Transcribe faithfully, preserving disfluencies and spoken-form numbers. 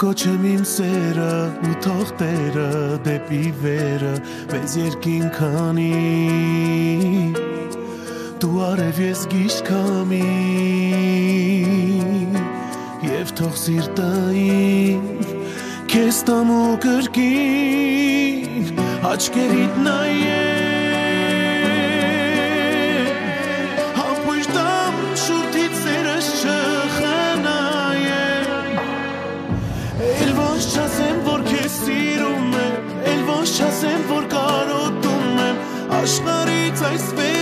կոչեմ իմ սերը ու թող Տերը դեպի վերը մեզ երկինք անի դու արև ես գիշկամի և թող սիրտային քեզ տամ ու կրկին աչքերիդ նայեմ համբույր տամ շուրթից սերս չխնայեմ էլ ոչ չասեմ որ քեզ սիրում եմ էլ ոչ չասեմ որ կարոտում եմ աշխարհից այս